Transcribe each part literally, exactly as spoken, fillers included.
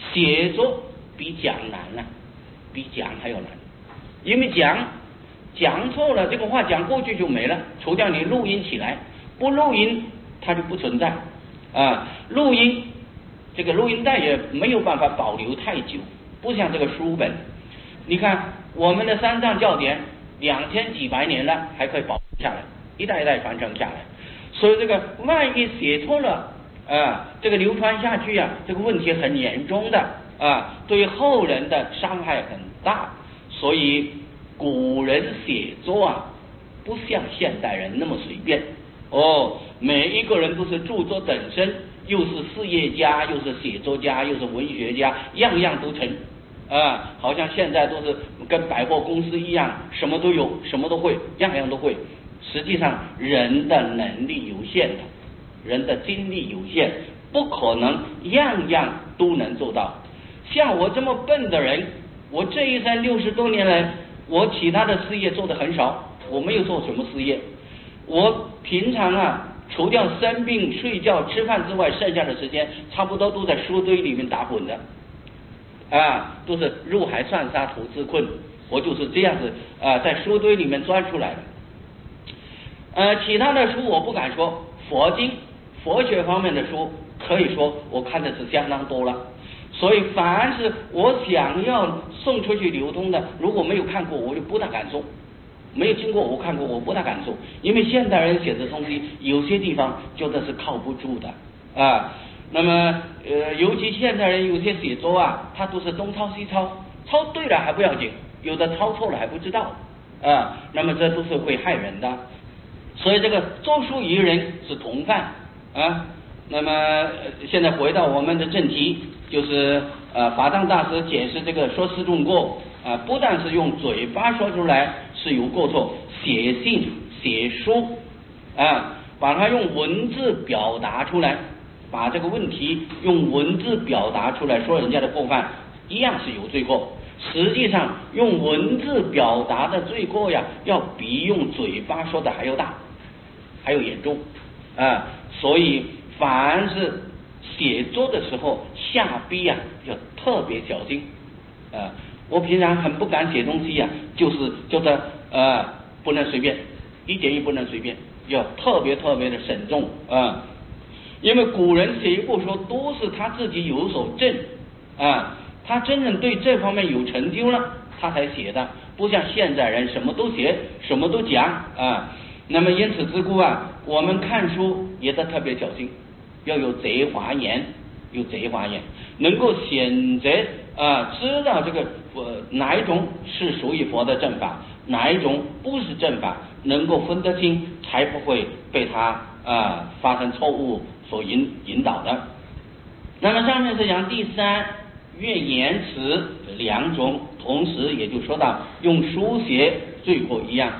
写作比讲难啊，比讲还要难，因为讲讲错了，这个话讲过去就没了，除掉你录音起来，不录音它就不存在啊。录音这个录音带也没有办法保留太久，不像这个书本。你看我们的三藏教典两千几百年了，还可以保留下来，一代一代传承下来。所以这个万一写错了啊，这个流传下去啊，这个问题很严重的啊，对后人的伤害很大。所以古人写作啊，不像现代人那么随便哦，每一个人都是著作等身，又是事业家，又是写作家，又是文学家，样样都成啊，好像现在都是跟百货公司一样，什么都有，什么都会，样样都会。实际上人的能力有限的，人的精力有限，不可能样样都能做到。像我这么笨的人，我这一生六十多年来，我其他的事业做得很少，我没有做什么事业。我平常啊，除掉生病、睡觉、吃饭之外，剩下的时间差不多都在书堆里面打滚的啊，都是入海算沙土自困，我就是这样子啊，在书堆里面钻出来的。呃，其他的书我不敢说，佛经、佛学方面的书可以说我看的是相当多了。所以凡是我想要送出去流通的，如果没有看过，我就不大敢送。没有经过我看过，我不大敢送，因为现代人写的东西有些地方觉得是靠不住的啊。那么呃，尤其现代人有些写作啊，他都是东抄西抄，抄对了还不要紧，有的抄错了还不知道啊。那么这都是会害人的。所以这个作书愚人是同犯啊。那么现在回到我们的正题，就是呃法藏大师解释这个说四众过啊，不但是用嘴巴说出来是有过错，写信写书啊，把它用文字表达出来，把这个问题用文字表达出来，说人家的过犯一样是有罪过。实际上用文字表达的罪过呀，要比用嘴巴说的还要大，还要严重啊。所以凡是写作的时候下笔呀、啊，要特别小心啊。我平常很不敢写东西呀、啊，就是觉得呃不能随便，一点也不能随便，要特别特别的慎重啊。因为古人写一部书都是他自己有所证啊，他真正对这方面有成就了，他才写的，不像现在人什么都写，什么都讲啊。那么因此之故啊，我们看书也得特别小心，要有贼华言，有贼华言，能够选择啊，知道这个呃哪一种是属于佛的正法，哪一种不是正法，能够分得清，才不会被他啊发生错误所引引导的。那么上面是讲第三，越言辞两种，同时也就说到用书写罪过一样。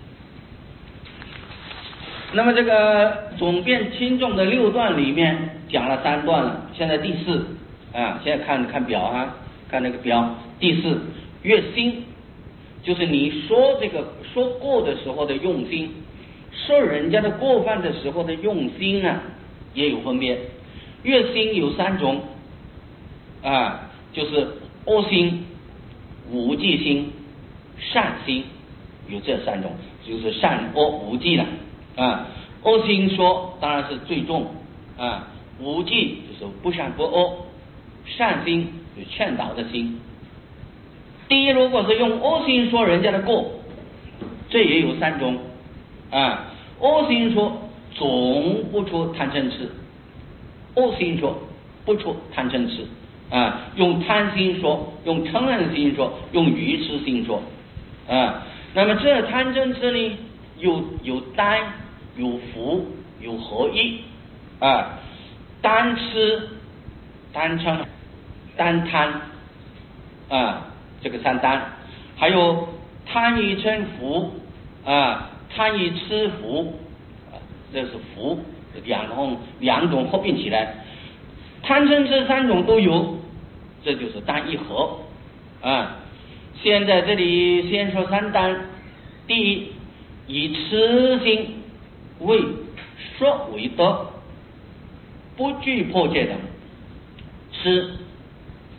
那么这个总辩轻重的六段里面讲了三段了，现在第四啊，现在看看表啊，看那个表，第四越心，就是你说这个说过的时候的用心，说人家的过犯的时候的用心啊，也有分别。越心有三种啊，就是恶心、无记心、善心，有这三种，就是善恶无记了。啊，恶心说当然是最重啊，无记就是不善不恶，善心有劝导的心。第一，如果是用恶心说人家的过，这也有三种啊。恶心说总不出贪嗔痴，恶心说不出贪嗔痴啊，用贪心说，用嗔恨心说，用愚痴心说啊。那么这贪嗔痴呢，有有单。有福有合一啊，单吃单嗔单贪啊，这个三单，还有贪欲嗔福啊，贪欲吃福啊，这是福，两种两种合并起来，贪嗔痴三种都有，这就是单一合啊。现在这里先说三单，第一，以痴心为说为德，不惧破戒的，痴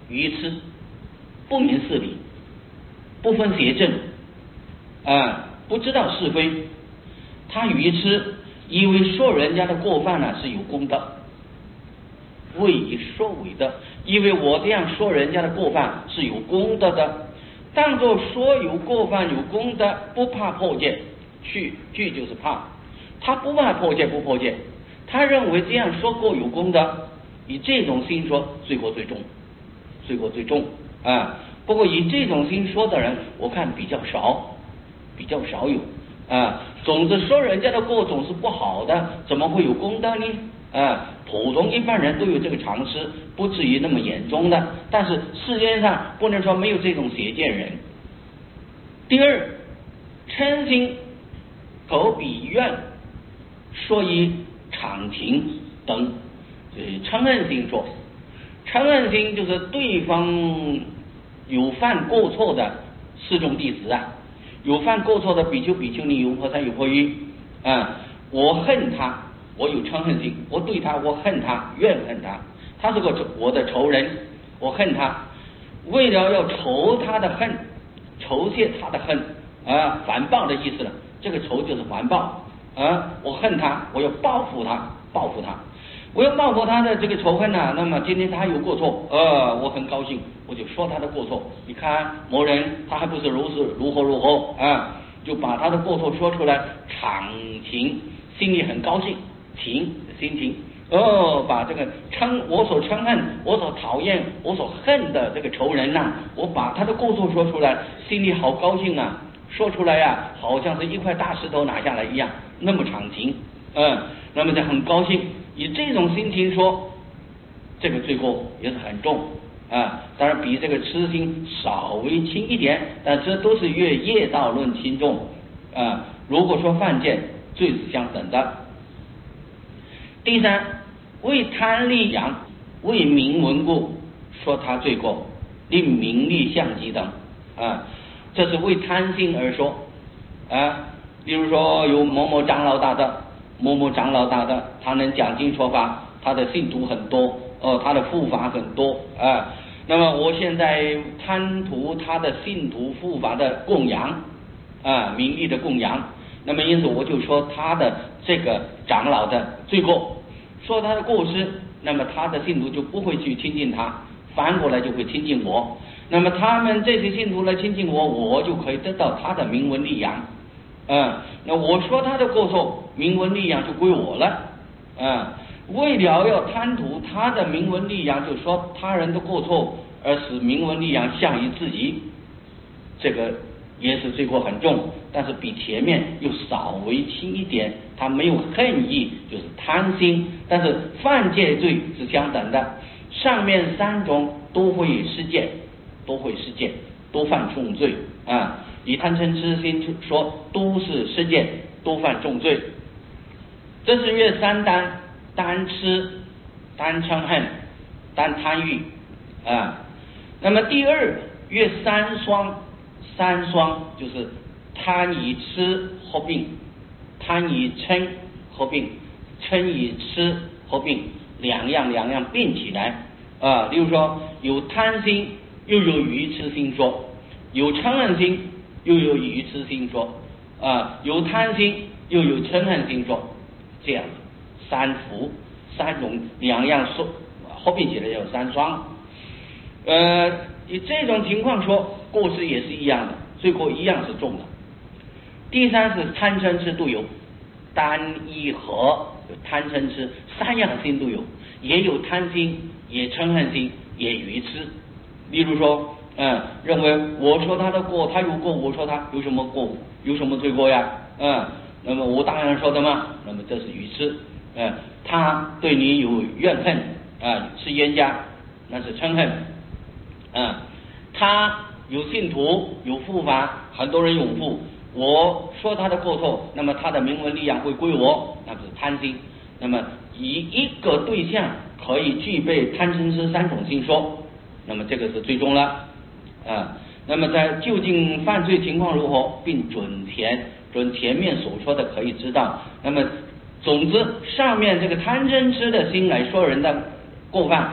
愚痴，不明事理，不分邪正，啊，不知道是非。他愚痴，以为说人家的过犯呢是有功德，为以说伪的，因为我这样说人家的过犯是有功德的，当作说有过犯有功德，不怕破戒，去去就是怕，他不怕破戒不破戒，他认为这样说过有功德，以这种心说罪过最重，罪过最重啊。不过以这种心说的人，我看比较少，比较少有啊。总之说人家的过总是不好的，怎么会有功德呢？啊，普通一般人都有这个常识，不至于那么严重的。但是世界上不能说没有这种邪见人。第二，嗔心口比怨，说以常情等，就是嗔恨心说。嗔恨心就是对方有犯过错的四众弟子啊，有犯过错的比丘、比丘尼、有婆萨、有婆夷啊，我恨他，我有嗔恨心，我对他，我恨他，怨恨他，他是个我的仇人，我恨他，为了要仇他的恨，酬谢他的恨啊，反报的意思了。这个仇就是还报啊，我恨他，我要报复他，报复他，我要报复他的这个仇恨啊。那么今天他有过错，呃，我很高兴，我就说他的过错。你看某人他还不是如是如何如何啊，就把他的过错说出来，常情，心里很高兴，情心情。哦，把这个称我所称恨、我所讨厌、我所恨的这个仇人呐、啊，我把他的过错说出来，心里好高兴啊！说出来呀、啊，好像是一块大石头拿下来一样，那么长情，嗯，那么就很高兴。以这种心情说，这个罪过也是很重啊，当然比这个痴心稍微轻一点，但这都是越业道论轻重啊。如果说犯戒，罪是相等的。第三，为贪利养，为名闻故，说他罪过，令名利相及等啊，这是为贪心而说啊。例如说有某某长老大的，某某长老大的，他能讲经说法，他的信徒很多，哦，他的护法很多啊。那么我现在贪图他的信徒护法的供养啊，名利的供养，那么因此我就说他的这个长老的罪过，说他的过失，那么他的信徒就不会去亲近他，反过来就会亲近我。那么他们这些信徒来亲近我，我就可以得到他的名闻利养。嗯，那我说他的过错，名闻利养就归我了。嗯，为了要贪图他的名闻利养，就说他人的过错，而使名闻利养向于自己，这个也是罪过很重，但是比前面又稍微轻一点。他没有恨意，就是贪心，但是犯戒罪是相等的。上面三种都会失戒，都会失戒，都犯重罪啊。以贪嗔痴心说，都是失戒，都犯重罪。这是越三单：单痴、单嗔恨、单贪欲啊。那么第二越三双，三双就是贪与痴合并，贪与嗔合并，嗔与痴合并，两样两样并起来啊。例如说有贪心又有愚痴心说，有嗔恨心又有愚痴心说啊，有贪心又有嗔恨心说，这样三伏三种两样说合并起来有三双。呃，以这种情况说，过失也是一样的，罪过一样是重的。第三是贪嗔痴都有，单一合有贪嗔痴三样心都有，也有贪心，也嗔恨心，也愚痴。例如说嗯，认为我说他的过，他有过，我说他有什么过，有什么罪过呀？嗯，那么我当然说的嘛，那么这是愚痴。嗯，他对你有怨恨啊，是冤家，那是嗔恨。嗯，他有信徒，有护法，很多人拥护，我说他的过错，那么他的名闻利养会归我，那是贪心。那么以一个对象可以具备贪嗔痴三种心说，那么这个是最终了。啊，那么在究竟犯罪情况如何，并准前准前面所说的可以知道。那么总之，上面这个贪嗔痴的心来说人的过犯，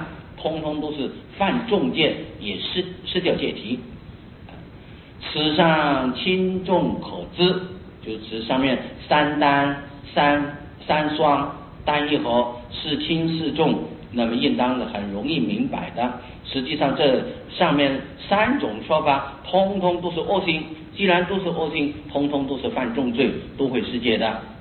通通都是犯重戒，也失失掉戒体。此上轻重可知，就指上面三单三三双单一合是轻是重，那么应当是很容易明白的。实际上这上面三种说法通通都是恶行，既然都是恶行，通通都是犯重罪，都会失戒的。